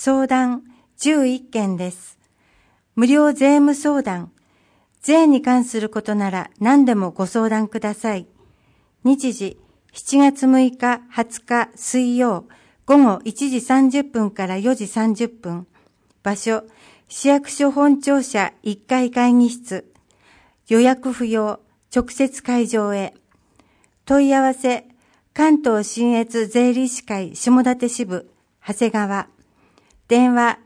相談11件です。無料税務相談。税に関することなら何でもご相談ください。日時7月6日20日水曜午後1時30分から4時30分。場所、市役所本庁舎1階会議室。予約不要、直接会場へ。問い合わせ、関東信越税理士会下館支部、長谷川。電話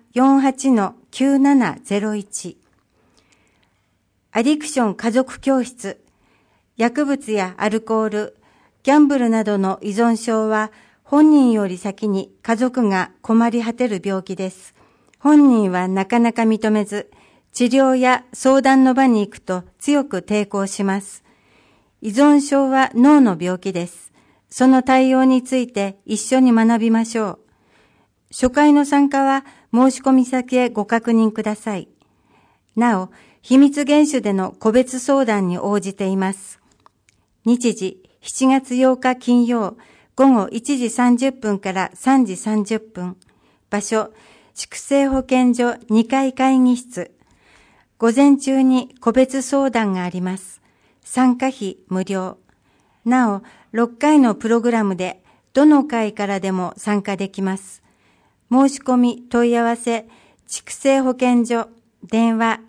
48-9701。アディクション家族教室。薬物やアルコール、ギャンブルなどの依存症は本人より先に家族が困り果てる病気です。本人はなかなか認めず、治療や相談の場に行くと強く抵抗します。依存症は脳の病気です。その対応について一緒に学びましょう。初回の参加は申し込み先へご確認ください。なお、秘密厳守での個別相談に応じています。日時7月8日金曜午後1時30分から3時30分。場所、畜生保健所2階会議室。午前中に個別相談があります。参加費無料。なお、6回のプログラムでどの回からでも参加できます。申し込み問い合わせ、畜生保健所、電話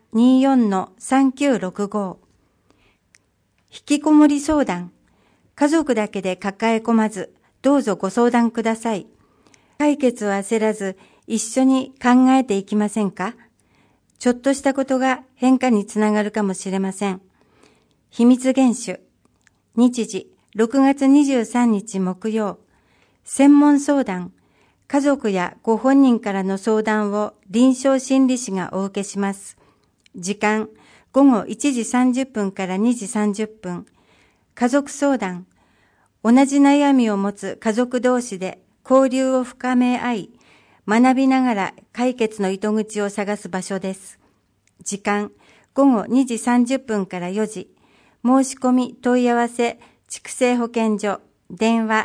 24-3965。引きこもり相談。家族だけで抱え込まず、どうぞご相談ください。解決を焦らず、一緒に考えていきませんか？ちょっとしたことが変化につながるかもしれません。秘密厳守。日時、6月23日木曜。専門相談。家族やご本人からの相談を臨床心理士がお受けします。時間、午後1時30分から2時30分。家族相談。同じ悩みを持つ家族同士で交流を深め合い、学びながら解決の糸口を探す場所です。時間、午後2時30分から4時。申し込み問い合わせ、畜生保健所、電話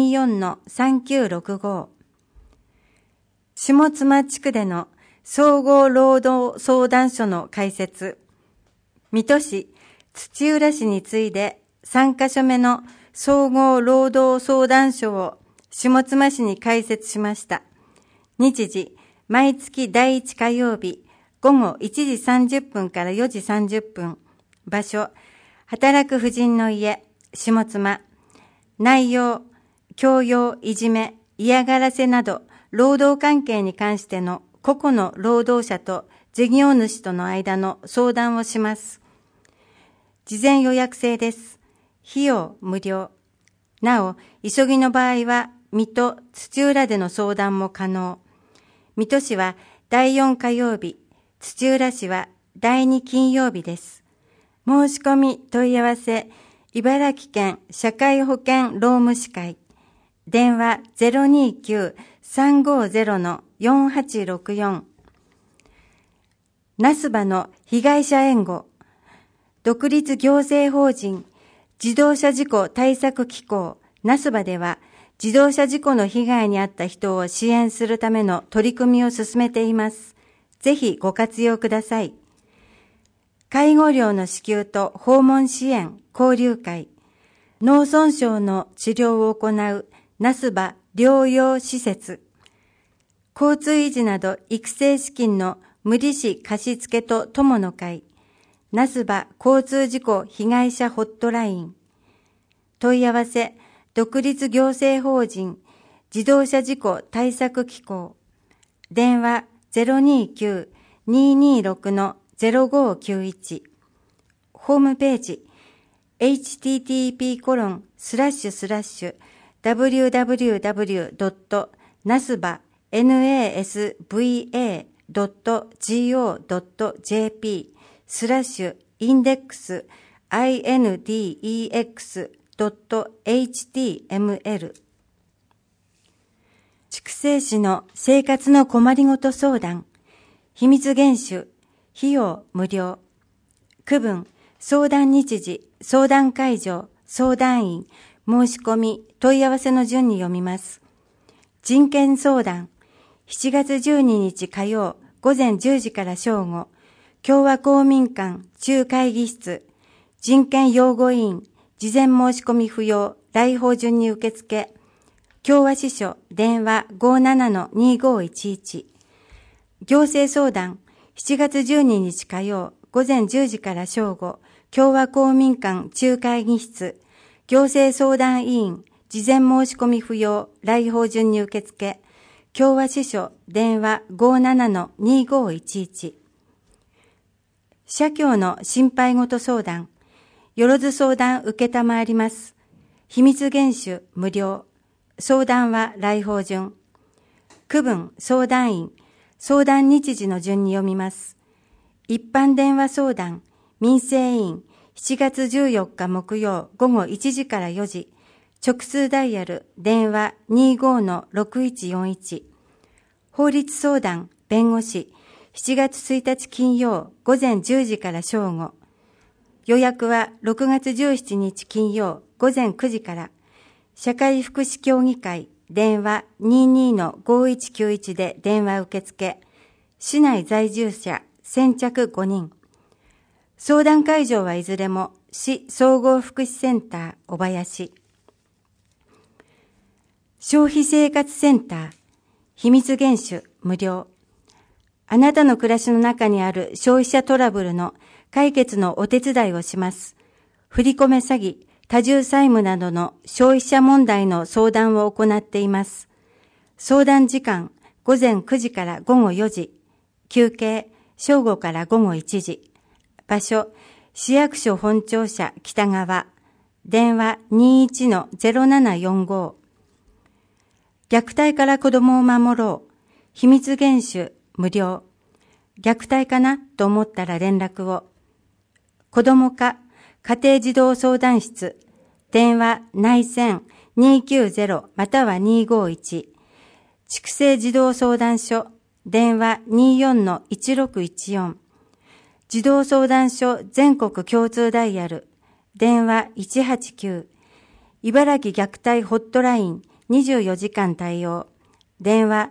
24-3965。下妻地区での総合労働相談所の開設。水戸市、土浦市に次いで3カ所目の総合労働相談所を下妻市に開設しました。日時、毎月第1火曜日、午後1時30分から4時30分。場所、働く婦人の家、下妻。内容、強要、いじめ、嫌がらせなど、労働関係に関しての個々の労働者と事業主との間の相談をします。事前予約制です。費用無料。なお、急ぎの場合は、水戸、土浦での相談も可能。水戸市は第4火曜日、土浦市は第2金曜日です。申し込み問い合わせ、茨城県社会保険労務士会。電話 029-350-4864。那須場の被害者援護。独立行政法人自動車事故対策機構那須場では、自動車事故の被害に遭った人を支援するための取り組みを進めています。ぜひご活用ください。介護料の支給と訪問支援交流会。脳損傷の治療を行う那須場療養施設。交通維持など育成資金の無利子貸付と友の会。那須場交通事故被害者ホットライン。問い合わせ、独立行政法人自動車事故対策機構。電話 029-226-0591。ホームページ http://www.nasba.go.jp/index.html。 畜生児の生活の困りごと相談。秘密厳守。費用無料。区分、相談日時、相談会場、相談員、申し込み、問い合わせの順に読みます。人権相談。 7月12日火曜午前10時から正午、共和公民館中会議室、人権擁護委員、事前申し込み不要、来訪順に受付、共和支所電話 57-2511、行政相談7月12日火曜午前10時から正午、共和公民館中会議室、行政相談委員、事前申し込み不要、来訪順に受付、共和支所電話 57-2511。社協の心配事相談、よろず相談受けたまわります。秘密厳守無料。相談は来訪順。区分相談員、相談日時の順に読みます。一般電話相談、民生委員、7月14日木曜午後1時から4時。直通ダイヤル、電話 25-6141。法律相談、弁護士、7月1日金曜午前10時から正午。予約は6月17日金曜午前9時から。社会福祉協議会、電話 22-5191 で電話受付。市内在住者先着5人。相談会場はいずれも市総合福祉センター小林。消費生活センター、秘密厳守無料。あなたの暮らしの中にある消費者トラブルの解決のお手伝いをします。振り込め詐欺、多重債務などの消費者問題の相談を行っています。相談時間、午前9時から午後4時。休憩、正午から午後1時。場所、市役所本庁舎北側。電話 21-0745。虐待から子供を守ろう。秘密厳守無料。虐待かなと思ったら連絡を。子供課家庭児童相談室。電話内線290または251。畜生児童相談所。電話 24-1614。児童相談所全国共通ダイヤル。電話189。茨城虐待ホットライン24時間対応。電話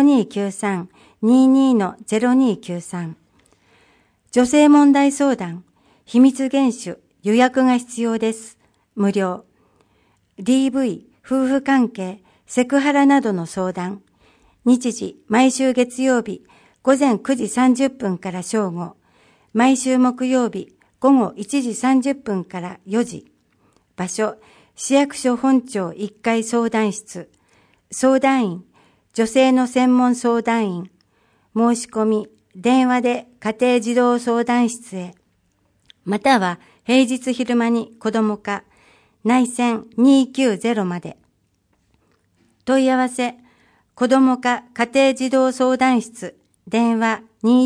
0293-22-0293。女性問題相談、秘密厳守、予約が必要です。無料。DV、夫婦関係、セクハラなどの相談。日時、毎週月曜日、午前9時30分から正午。毎週木曜日、午後1時30分から4時。場所、市役所本庁1階相談室。相談員、女性の専門相談員。申し込み、電話で家庭児童相談室へ。または平日昼間に子供課、内線290まで。問い合わせ、子供課家庭児童相談室、電話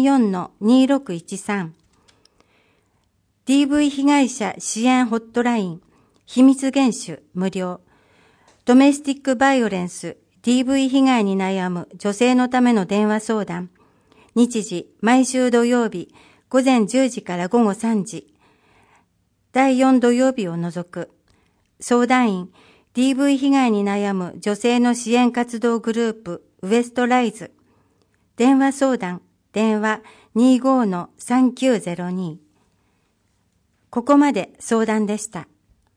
24-2613。DV 被害者支援ホットライン、秘密厳守無料。ドメスティックバイオレンス、DV 被害に悩む女性のための電話相談。日時、毎週土曜日、午前10時から午後3時。第4土曜日を除く。相談員、DV 被害に悩む女性の支援活動グループ、ウエストライズ。電話相談、電話 25-3902。ここまで相談でした。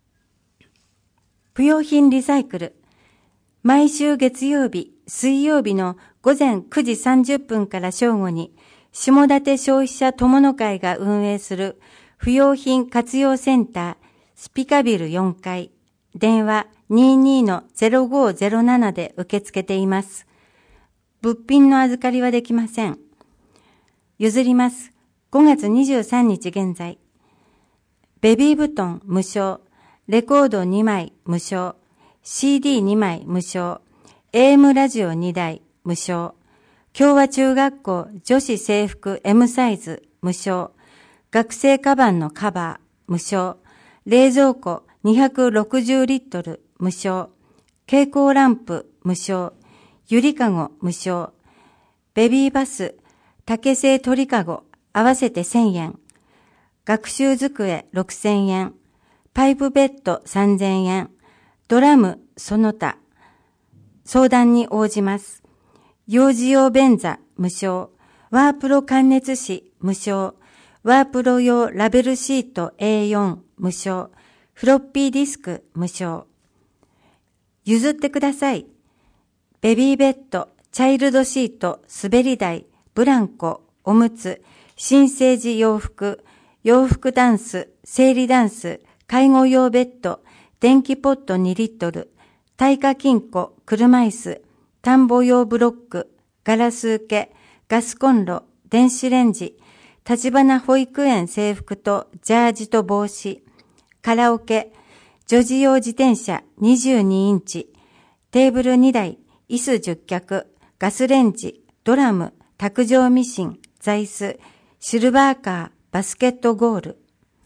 不用品リサイクル。毎週月曜日、水曜日の午前9時30分から正午に、下館消費者友の会が運営する不用品活用センター、スピカビル4階、電話 22-0507 で受け付けています。物品の預かりはできません。譲ります。5月23日現在。ベビー布団無償。レコード2枚無償。CD2 枚無償。AM ラジオ2台無償。共和中学校女子制服 M サイズ無償。学生カバンのカバー無償。冷蔵庫260リットル無償。蛍光ランプ無償。ゆりかご無償。ベビーバス、竹製鳥かご合わせて1000円。学習机6000円。パイプベッド3000円。ドラムその他。相談に応じます。 幼児用便座無償、ワープロ感熱紙無償、ワープロ用ラベルシート A4 無償、フロッピーディスク無償。譲ってください。ベビーベッド、チャイルドシート、滑り台、ブランコ、おむつ、新生児洋服、洋服ダンス、生理ダンス、介護用ベッド、電気ポット2リットル、耐火金庫、車椅子、田んぼ用ブロック、ガラス受け、ガスコンロ、電子レンジ、立花保育園制服とジャージと帽子、カラオケ、女児用自転車22インチ、テーブル2台、椅子10脚、ガスレンジ、ドラム、卓上ミシン、座椅子、シルバーカー、バスケットゴール。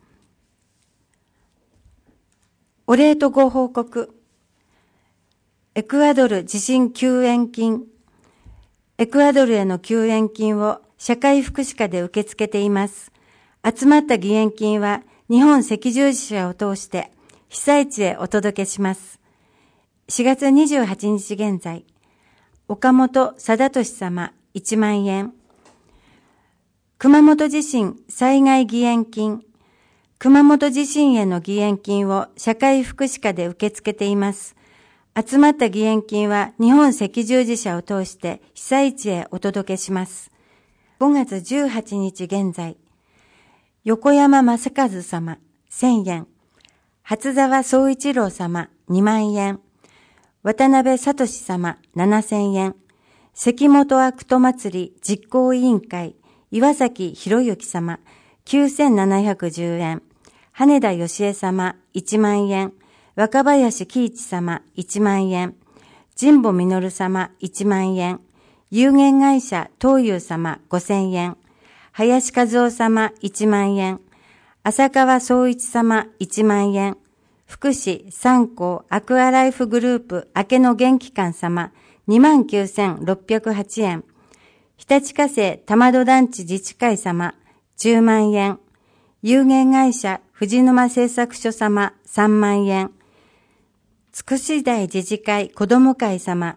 お礼とご報告。エクアドル地震救援金。エクアドルへの救援金を社会福祉課で受け付けています。集まった義援金は日本赤十字社を通して被災地へお届けします。4月28日現在、岡本貞俊様1万円。熊本地震災害義援金。熊本地震への義援金を社会福祉課で受け付けています。集まった義援金は日本赤十字社を通して被災地へお届けします。5月18日現在、横山正和様1000円、初沢総一郎様2万円、渡辺聡様7000円、関本アクト祭り実行委員会岩崎博之様9710円、羽田義恵様1万円、若林喜一様1万円、神保実様1万円、有限会社東友様5000円、林和夫様1万円、浅川総一様1万円、福祉三幸アクアライフグループ明けの元気館様29,608円、日立火星玉戸団地自治会様10万円、有限会社藤沼製作所様3万円、つくし台自治会子ども会様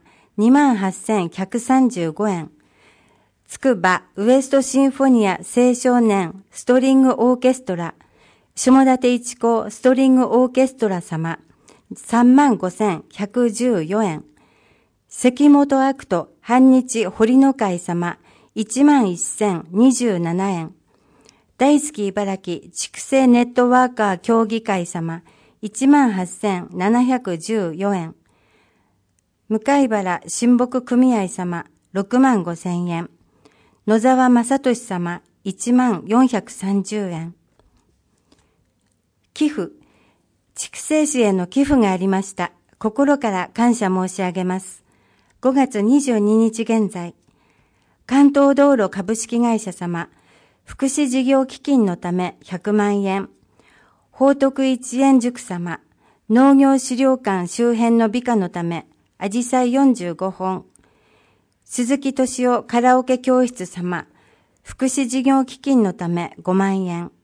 28,135円、つくばウエストシンフォニア青少年ストリングオーケストラ下館一高ストリングオーケストラ様35,114円、関本アクト半日堀の会様11,027円、大好き茨城畜生ネットワーカー協議会様18,714円、向原親睦組合様65,000円、野沢正俊様14,430円。寄付、畜生市への寄付がありました。心から感謝申し上げます。5月22日現在、関東道路株式会社様、福祉事業基金のため100万円、報徳一円塾様、農業資料館周辺の美化のため、アジサイ45本、鈴木敏夫カラオケ教室様、福祉事業基金のため5万円、